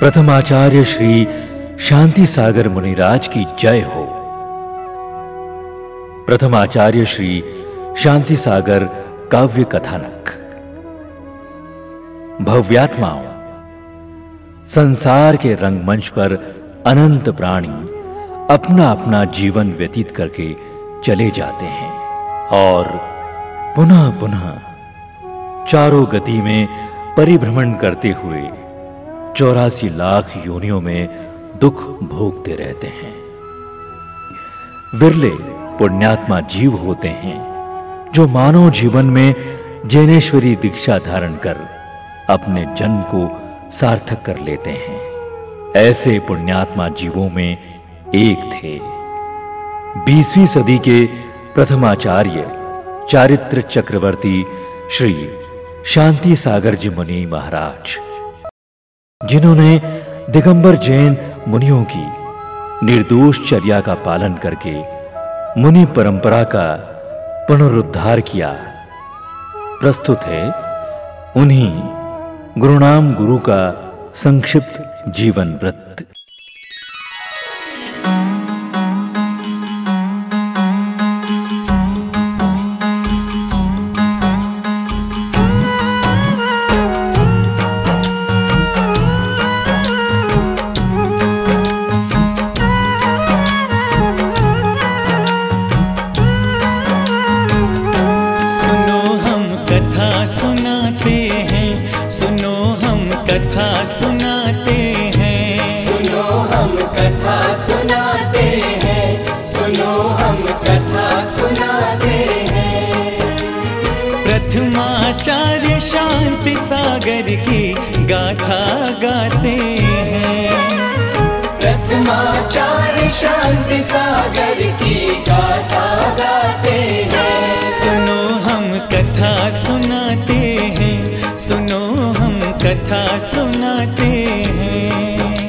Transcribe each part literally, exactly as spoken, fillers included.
प्रथमाचार्य श्री शांति सागर मुनिराज की जय हो। प्रथमाचार्य श्री शांति सागर काव्य कथानक। भव्यात्माओं, संसार के रंगमंच पर अनंत प्राणी अपना अपना जीवन व्यतीत करके चले जाते हैं और पुनः पुनः चारों गति में परिभ्रमण करते हुए चौरासी लाख योनियों में दुख भोगते रहते हैं। विरले पुण्यात्मा जीव होते हैं जो मानव जीवन में जैनेश्वरी दीक्षा धारण कर अपने जन्म को सार्थक कर लेते हैं। ऐसे पुण्यात्मा जीवों में एक थे बीसवीं सदी के प्रथमाचार्य चारित्र चक्रवर्ती श्री शांति सागर जी मुनि महाराज, जिन्होंने दिगंबर जैन मुनियों की निर्दोष चर्या का पालन करके मुनि परंपरा का पुनरुद्धार किया। प्रस्तुत है उन्हीं गुरुनाम गुरु का संक्षिप्त जीवन वृत्त। सुनाते हैं, सुनो हम कथा सुनाते हैं, सुनो हम कथा सुनाते हैं, सुनो हम कथा सुनाते हैं। प्रथमाचार्य शांति सागर की गाथा गाते हैं, प्रथमाचार्य शांति सागर की गाथा गाते हैं। सुनो हम कथा सुनाते हैं, सुनो हम कथा सुनाते हैं।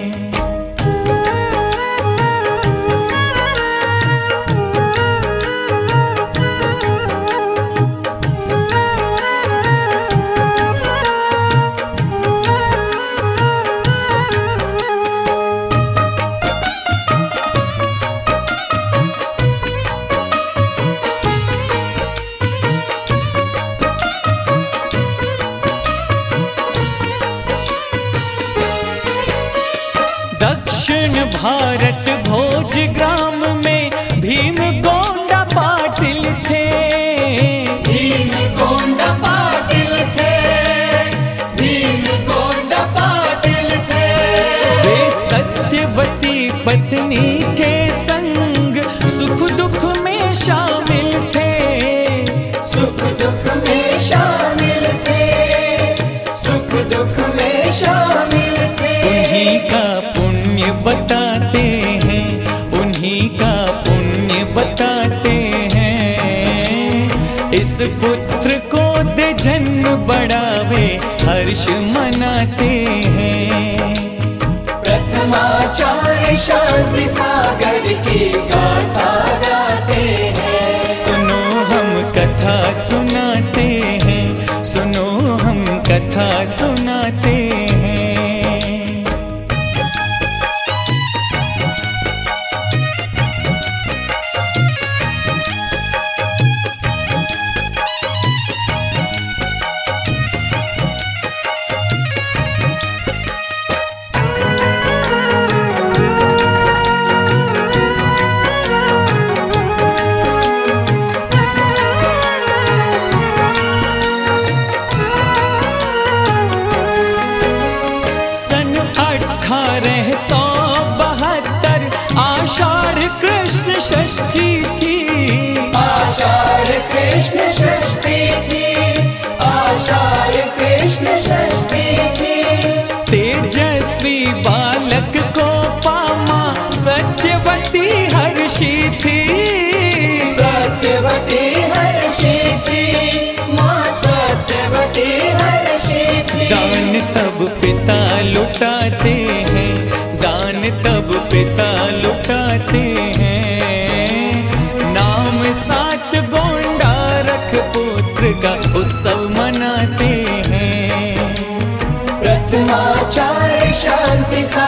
दक्षिण भारत भोज ग्राम में भीम गोंडा पाटिल थे, भीम गोंडा पाटिल थे, भीम गोंडा पाटिल थे। वे सत्यवती पत्नी के संग सुख दुख में शामिल थे, सुख दुख में शामिल थे, सुख दुख में शामिल थे। उन्हीं का पुण्य बताते हैं, उन्हीं का पुण्य बताते हैं। इस पुत्र को दे जन्म बढ़ावे हर्ष मनाते हैं। प्रथमाचार्य शांति सागर की गाथा गाते हैं। सुनो हम कथा सुनाते हैं, सुनो हम कथा सुनाते हैं। अठारह सौ बहत्तर आषाढ़ कृष्ण षष्ठी की, आषाढ़ कृष्ण षष्ठी की, आषाढ़ कृष्ण षष्ठी की। तेजस्वी बालक को पामा सत्यवती हर्षी थी, सत्यवती हर्षी थी, माँ सत्यवती हर्षी थी। दान तब पिता लुटाते हैं, दान तब पिता लुटाते हैं। नाम सात गोंडा रख पुत्र का उत्सव मनाते हैं। प्रथमाचार्य शांति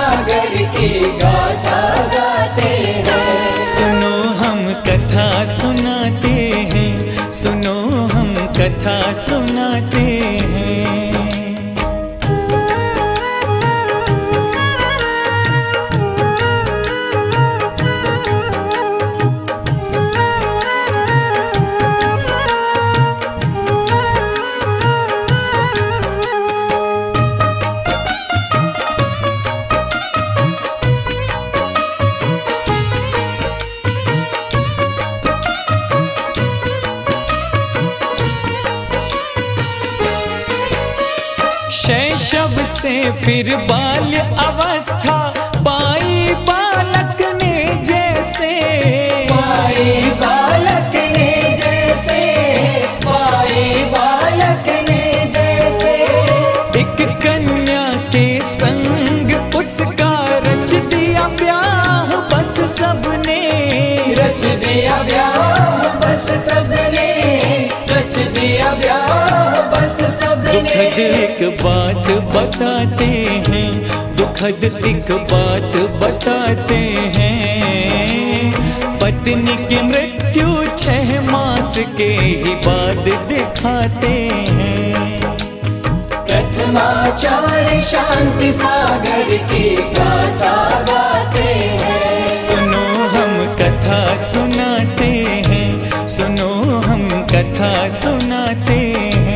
गाथा गाते हैं। सुनो हम कथा सुनाते हैं, सुनो हम कथा सुनाते हैं। शैशव से फिर बाल्य अवस्था पाई बालक ने जैसे, पाई बालक ने जैसे, पाई बालक ने जैसे। एक कन्या के संग उसका रच दिया ब्याह बस सबने, रच दिया ब्याह बस सबने, रच दिया ब्याह बस सबने। दुखद एक बात बताते हैं, दुखद एक बात बताते हैं। पत्नी की मृत्यु छह मास के ही बाद दिखाते हैं। प्रथमाचार्य शांति सागर की गाथा गाते हैं। सुनो हम कथा सुनाते हैं, सुनो हम कथा सुनाते हैं।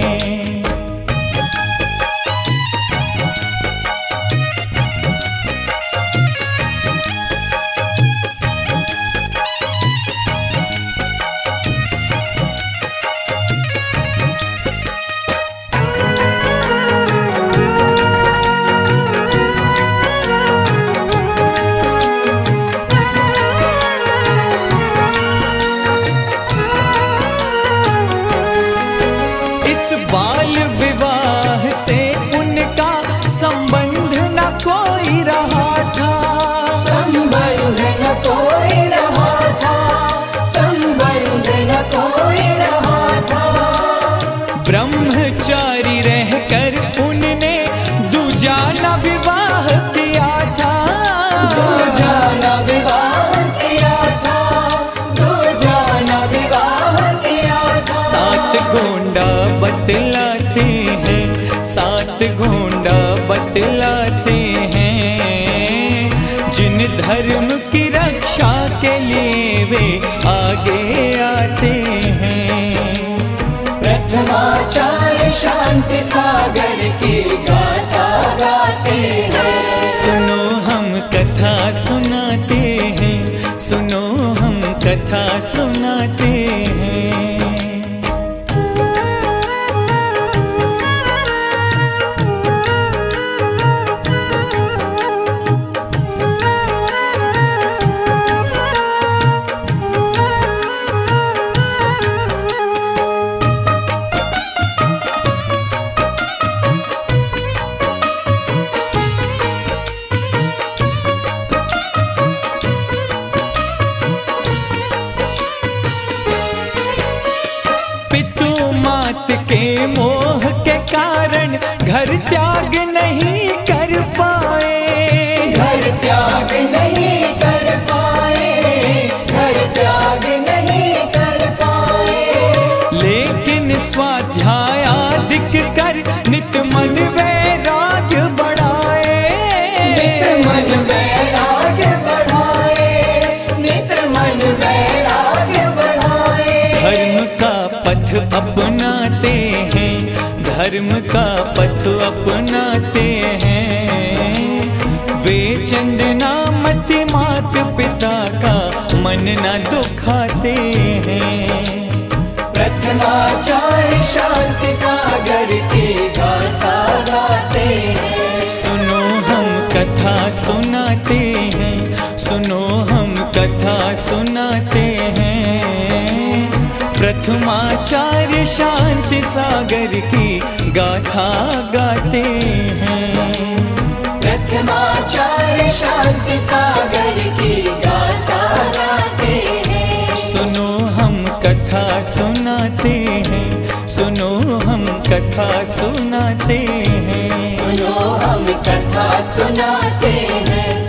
बाल विवाह से उनका संबंध न कोई रहा था, संबंध न कोई रहा था, संबंध न कोई रहा था। ब्रह्मचारी रहकर उनने दूजाना विवाह किया था, दूजाना विवाह किया था, दूजाना विवाह किया था। सात गोंडा बतलाते हैं, सात गोंडा बतलाते हैं। जिन धर्म की रक्षा के लिए वे आगे आते हैं। प्रथमाचार्य शांति सागर की गाथा गाते हैं। सुनो हम कथा सुनाते हैं, सुनो हम कथा सुनाते हैं। के मोह के कारण घर त्याग नहीं कर पाए, घर त्याग नहीं कर पाए, घर त्याग नहीं कर पाए। लेकिन स्वाध्याय अधिक कर नित मन वैराग्य बढ़ाए, नित मन वैराग्य बढ़ाए, नित मन वैराग्य बढ़ाए। धर्म का पथ अपनाते हैं, धर्म का पथ अपनाते हैं। वे चंदना मति मात पिता का मन न दुखाते हैं। प्रथमाचार्य शांति सागर की गाथा गाते हैं। सुनो हम कथा सुनाते हैं, सुनो हम कथा सुनाते हैं। प्रथमाचार्य शांति सागर की गाथा गाते हैं। प्रथमाचार्य शांति सागर की गाथा गाते हैं। सुनो हम कथा सुनाते हैं, सुनो हम कथा सुनाते हैं। सुनो हम कथा सुनाते हैं।